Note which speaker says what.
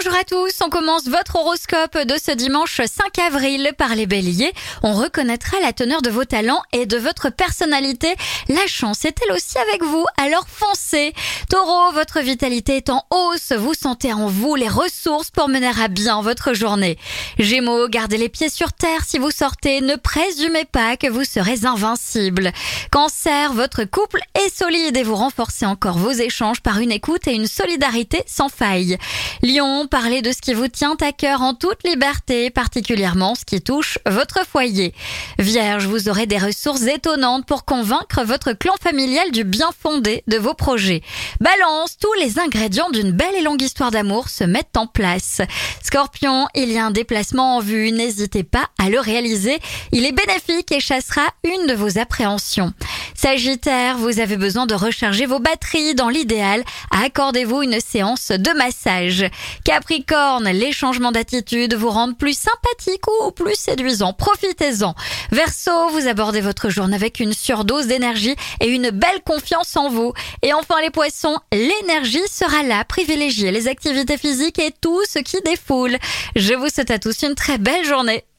Speaker 1: Bonjour à tous, on commence votre horoscope de ce dimanche 5 avril par les béliers. On reconnaîtra la teneur de vos talents et de votre personnalité. La chance est-elle aussi avec vous? Alors foncez. Taureau, votre vitalité est en hausse, vous sentez en vous les ressources pour mener à bien votre journée. Gémeaux, gardez les pieds sur terre si vous sortez, ne présumez pas que vous serez invincible. Cancer, votre couple est solide et vous renforcez encore vos échanges par une écoute et une solidarité sans faille. Lion, parlez de ce qui vous tient à cœur en toute liberté, particulièrement ce qui touche votre foyer. Vierge, vous aurez des ressources étonnantes pour convaincre votre clan familial du bien fondé de vos projets. Balance, tous les ingrédients d'une belle et longue histoire d'amour se mettent en place. Scorpion, il y a un déplacement en vue, n'hésitez pas à le réaliser. Il est bénéfique et chassera une de vos appréhensions. Sagittaire, vous avez besoin de recharger vos batteries. Dans l'idéal, accordez-vous une séance de massage. Capricorne, les changements d'attitude vous rendent plus sympathique ou plus séduisant. Profitez-en. Verseau, vous abordez votre journée avec une surdose d'énergie et une belle confiance en vous. Et enfin les poissons, l'énergie sera là. Privilégiez les activités physiques et tout ce qui défoule. Je vous souhaite à tous une très belle journée.